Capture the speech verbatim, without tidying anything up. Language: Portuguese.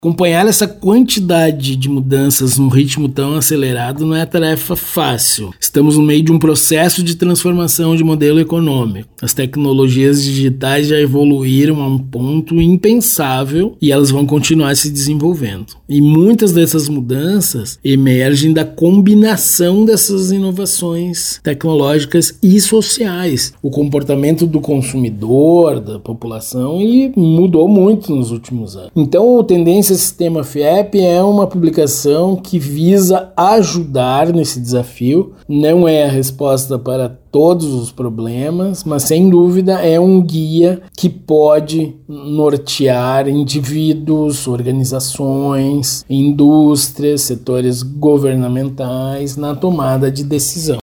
Acompanhar essa quantidade de mudanças num ritmo tão acelerado não é tarefa fácil. Estamos no meio de um processo de transformação de modelo econômico. As tecnologias digitais já evoluíram a um ponto impensável e elas vão continuar se desenvolvendo. E muitas dessas mudanças emergem da combinação dessas inovações tecnológicas e sociais. O comportamento do consumidor, da população, e mudou muito nos últimos anos. Então, a tendência Sistema F I E P é uma publicação que visa ajudar nesse desafio. Não é a resposta para todos os problemas, mas sem dúvida é um guia que pode nortear indivíduos, organizações, indústrias, setores governamentais na tomada de decisão.